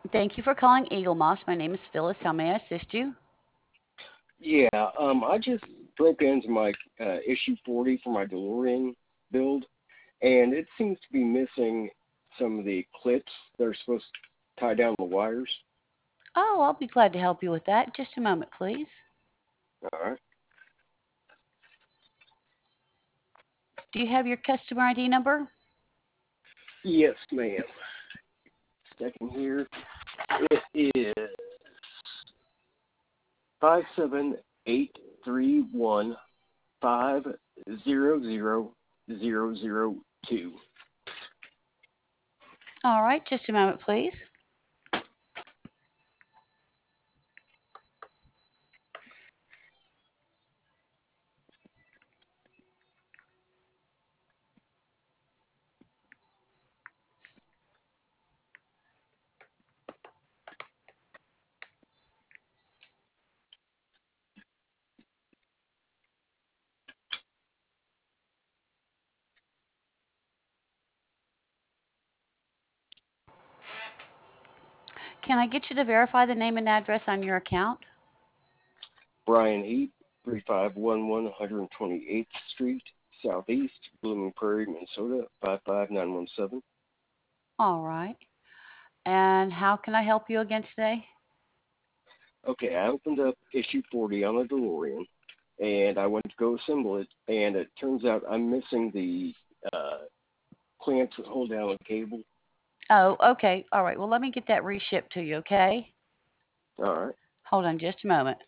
Thank you for calling Eagle Moss. My name is Phyllis. How may I assist you? Yeah, I just broke into my issue 40 for my DeLorean build, and it seems to be missing some of the clips that are supposed to tie down the wires. Oh, I'll be glad to help you with that. Just a moment, please. All right. Do you have your customer ID number? Yes, ma'am. Second here. It is 57831500002. All right, just a moment, please. Can I get you to verify the name and address on your account? Brian Heat, 3511 128th Street, Southeast, Blooming Prairie, Minnesota, 55917. All right. And how can I help you again today? Okay, I opened up issue 40 on the DeLorean, and I went to go assemble it, and it turns out I'm missing the uh, clamps that hold down the cable. Oh, okay. All right. Well, let me get that reshipped to you, okay? All right. Hold on just a moment.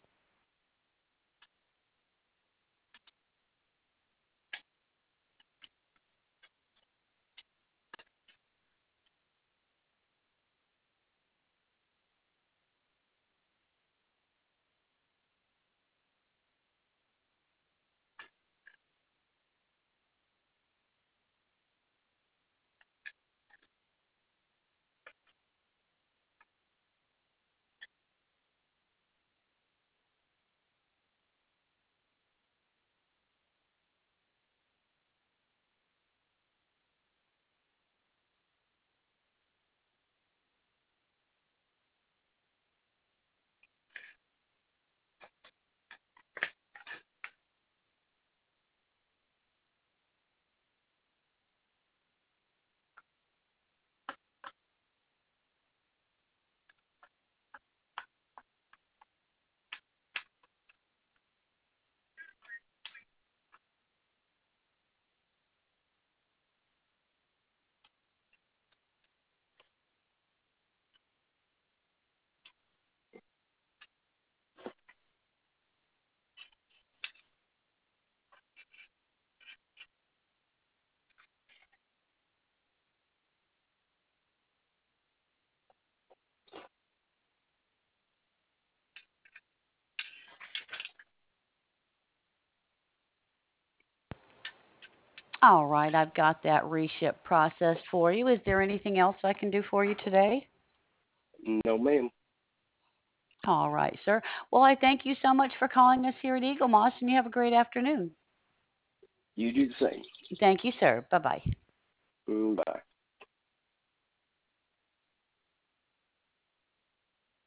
All right. I've got that reship processed for you. Is there anything else I can do for you today? No, ma'am. All right, sir. Well, I thank you so much for calling us here at Eagle Moss, and you have a great afternoon. You do the same. Thank you, sir. Bye bye. Bye.